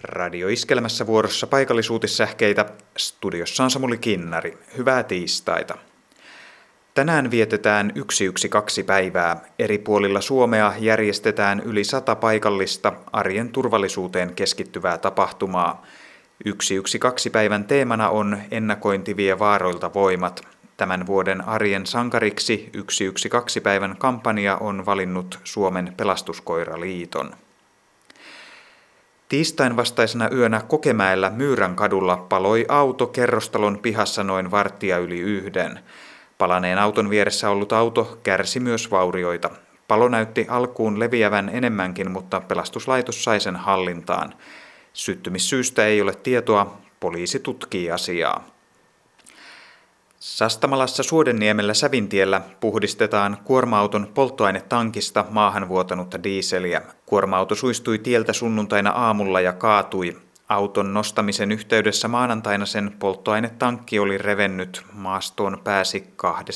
Radio Iskelmässä vuorossa paikallisuutissähkeitä. Studiossa on Samuli Kinnari. Hyvää tiistaita. Tänään vietetään 112-päivää. Eri puolilla Suomea järjestetään yli 100 paikallista arjen turvallisuuteen keskittyvää tapahtumaa. 112-päivän teemana on ennakointi vie vaaroilta voimat. Tämän vuoden arjen sankariksi 112-päivän kampanja on valinnut Suomen Pelastuskoiraliiton. Tiistain vastaisena yönä Kokemäellä Myyränkadulla paloi auto kerrostalon pihassa noin 1:15. Palaneen auton vieressä ollut auto kärsi myös vaurioita. Palo näytti alkuun leviävän enemmänkin, mutta pelastuslaitos sai sen hallintaan. Syttymissyystä ei ole tietoa, poliisi tutkii asiaa. Sastamalassa Suodenniemellä Sävintiellä puhdistetaan kuorma-auton polttoainetankista maahan vuotanutta diiseliä. Kuorma-auto suistui tieltä sunnuntaina aamulla ja kaatui. Auton nostamisen yhteydessä maanantaina sen polttoainetankki oli revennyt. Maastoon pääsi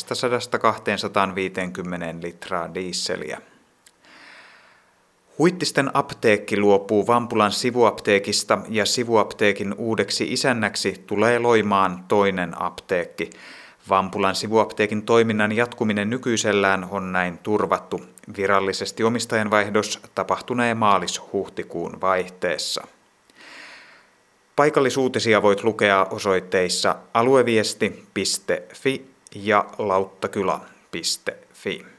200–250 litraa diiseliä. Huittisten apteekki luopuu Vampulan sivuapteekista ja sivuapteekin uudeksi isännäksi tulee Loimaan toinen apteekki. Vampulan sivuapteekin toiminnan jatkuminen nykyisellään on näin turvattu. Virallisesti omistajanvaihdos tapahtunee maalis-huhtikuun vaihteessa. Paikallisuutisia voit lukea osoitteissa alueviesti.fi ja lauttakylä.fi.